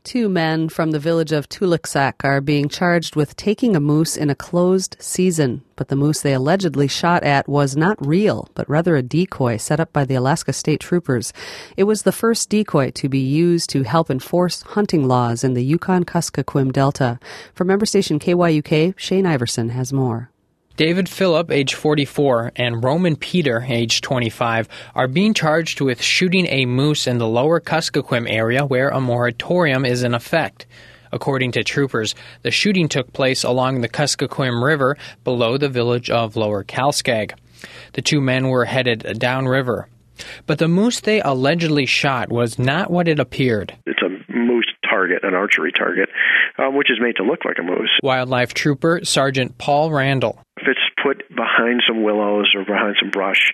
Two men from the village of Tuluksak are being charged with taking a moose in a closed season. But the moose they allegedly shot at was not real, but rather a decoy set up by the Alaska State Troopers. It was the first decoy to be used to help enforce hunting laws in the Yukon-Kuskokwim Delta. From member station KYUK, Shane Iverson has more. David Phillip, age 44, and Roman Peter, age 25, are being charged with shooting a moose in the lower Kuskokwim area where a moratorium is in effect. According to troopers, the shooting took place along the Kuskokwim River below the village of Lower Kalskag. The two men were headed downriver. But the moose they allegedly shot was not what it appeared. It's a moose target, an archery target, which is made to look like a moose. Wildlife Trooper Sergeant Paul Randall. If it's put behind some willows or behind some brush,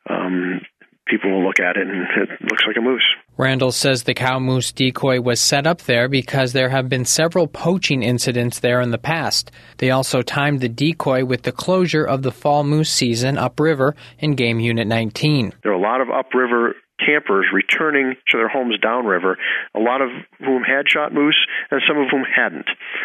people will look at it and it looks like a moose. Randall says the cow moose decoy was set up there because there have been several poaching incidents there in the past. They also timed the decoy with the closure of the fall moose season upriver in Game Unit 19. There are a lot of upriver campers returning to their homes downriver, a lot of whom had shot moose and some of whom hadn't.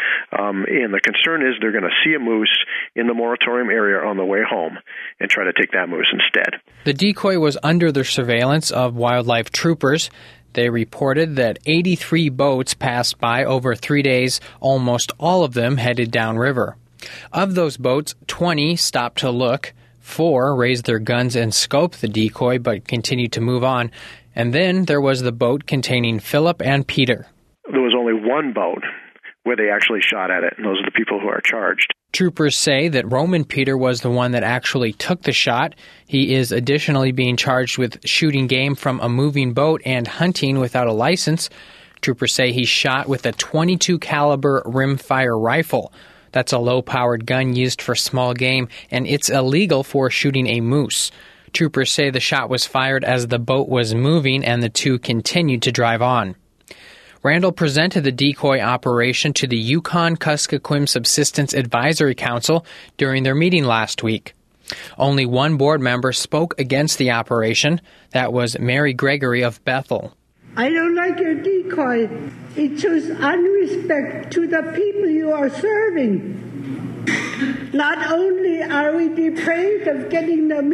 And the concern is they're going to see a moose in the moratorium area on the way home and try to take that moose instead. The decoy was under the surveillance of wildlife troopers. They reported that 83 boats passed by over 3 days, almost all of them headed downriver. Of those boats, 20 stopped to look. 4 raised their guns and scoped the decoy but continued to move on. And then there was the boat containing Phillip and Peter. There was only one boat where they actually shot at it, and those are the people who are charged. Troopers say that Roman Peter was the one that actually took the shot. He is additionally being charged with shooting game from a moving boat and hunting without a license. Troopers say he shot with a .22 caliber rimfire rifle. That's a low-powered gun used for small game, and it's illegal for shooting a moose. Troopers say the shot was fired as the boat was moving and the two continued to drive on. Randall presented the decoy operation to the Yukon-Kuskokwim Subsistence Advisory Council during their meeting last week. Only one board member spoke against the operation. That was Mary Gregory of Bethel. I don't like your decoy. It shows unrespect to the people you are serving. Not only are we deprived of getting the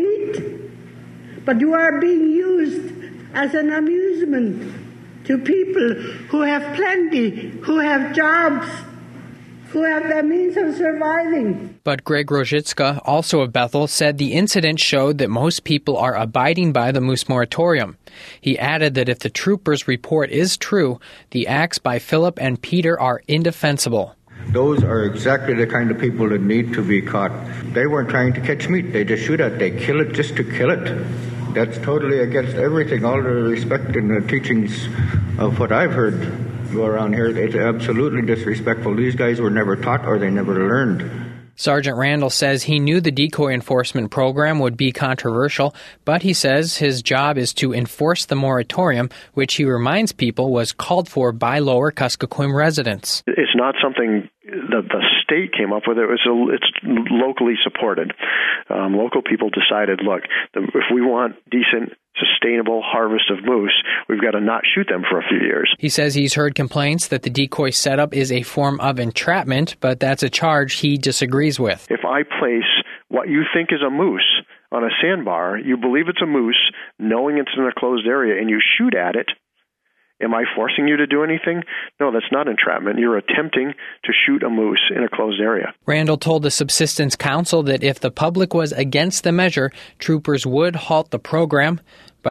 meat, but you are being used as an amusement to people who have plenty, who have jobs, who have the means of surviving. But Greg Rojitska, also of Bethel, said the incident showed that most people are abiding by the moose moratorium. He added that if the troopers' report is true, the acts by Phillip and Peter are indefensible. Those are exactly the kind of people that need to be caught. They weren't trying to catch meat. They just shoot it. They kill it just to kill it. That's totally against everything, all the respect and the teachings of what I've heard go around here. It's absolutely disrespectful. These guys were never taught or they never learned. Sergeant Randall says he knew the decoy enforcement program would be controversial, but he says his job is to enforce the moratorium, which he reminds people was called for by Lower Kuskokwim residents. It's not something that the state came up with. It's locally supported. Local people decided, look, if we want decent, sustainable harvest of moose, we've got to not shoot them for a few years. He says he's heard complaints that the decoy setup is a form of entrapment, but that's a charge he disagrees with. If I place what you think is a moose on a sandbar, you believe it's a moose, knowing it's in a closed area, and you shoot at it, am I forcing you to do anything? No, that's not entrapment. You're attempting to shoot a moose in a closed area. Randall told the Subsistence Council that if the public was against the measure, troopers would halt the program.